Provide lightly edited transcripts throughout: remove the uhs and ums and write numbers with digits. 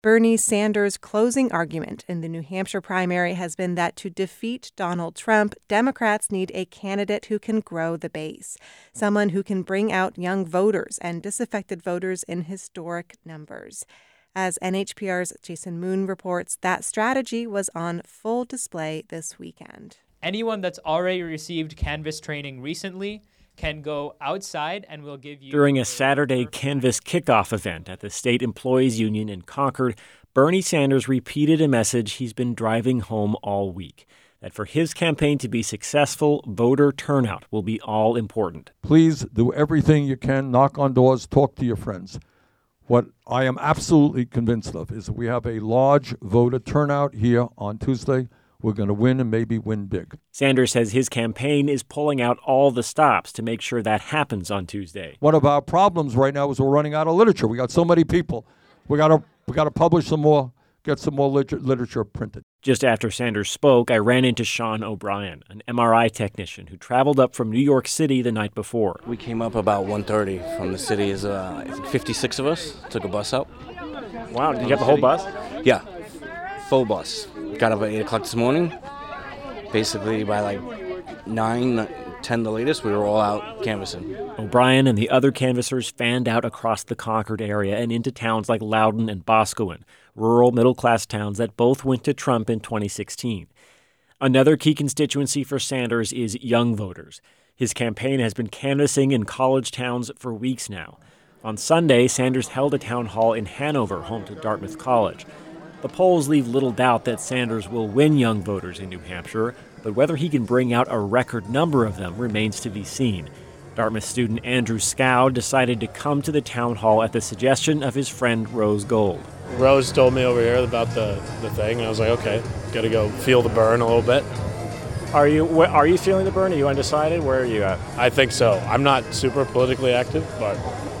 Bernie Sanders' closing argument in the New Hampshire primary has been that to defeat Donald Trump, Democrats need a candidate who can grow the base, someone who can bring out young voters and disaffected voters in historic numbers. As NHPR's Jason Moon reports, that strategy was on full display this weekend. Anyone that's already received Canvass training recently can go outside and we'll give you... During a Saturday Canvass kickoff event at the State Employees Union in Concord, Bernie Sanders repeated a message he's been driving home all week, that for his campaign to be successful, voter turnout will be all important. Please do everything you can, knock on doors, talk to your friends. What I am absolutely convinced of is that we have a large voter turnout here on Tuesday. We're going to win and maybe win big. Sanders says his campaign is pulling out all the stops to make sure that happens on Tuesday. One of our problems right now is we're running out of literature. We got so many people. We got to publish some more, get some more literature printed. Just after Sanders spoke, I ran into Sean O'Brien, an MRI technician who traveled up from New York City the night before. We came up about 1:30 from the city. I think 56 of us took a bus out. Wow, did you get the whole bus? Yeah, full bus. Got up at 8 o'clock this morning. Basically, by like 9, 10 the latest, we were all out canvassing. O'Brien and the other canvassers fanned out across the Concord area and into towns like Loudoun and Boscawen, rural middle-class towns that both went to Trump in 2016. Another key constituency for Sanders is young voters. His campaign has been canvassing in college towns for weeks now. On Sunday, Sanders held a town hall in Hanover, home to Dartmouth College. The polls leave little doubt that Sanders will win young voters in New Hampshire, but whether he can bring out a record number of them remains to be seen. Dartmouth student Andrew Scow decided to come to the town hall at the suggestion of his friend Rose Gold. Rose told me over here about the thing, and I was like, okay, got to go feel the burn a little bit. Are you feeling the burn? Are you undecided? Where are you at? I think so. I'm not super politically active, but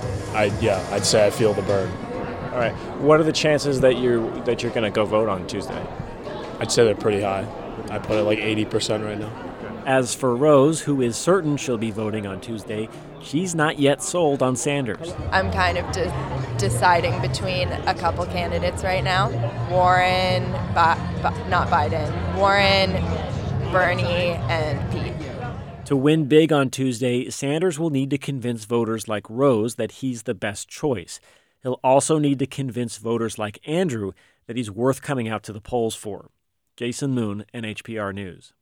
I'd say I feel the burn. All right. What are the chances that you're going to go vote on Tuesday? I'd say they're pretty high. I put it like 80% right now. As for Rose, who is certain she'll be voting on Tuesday, she's not yet sold on Sanders. I'm kind of deciding between a couple candidates right now. Warren, not Biden, Warren, Bernie, and Pete. To win big on Tuesday, Sanders will need to convince voters like Rose that he's the best choice. He'll also need to convince voters like Andrew that he's worth coming out to the polls for. Jason Moon, NHPR News.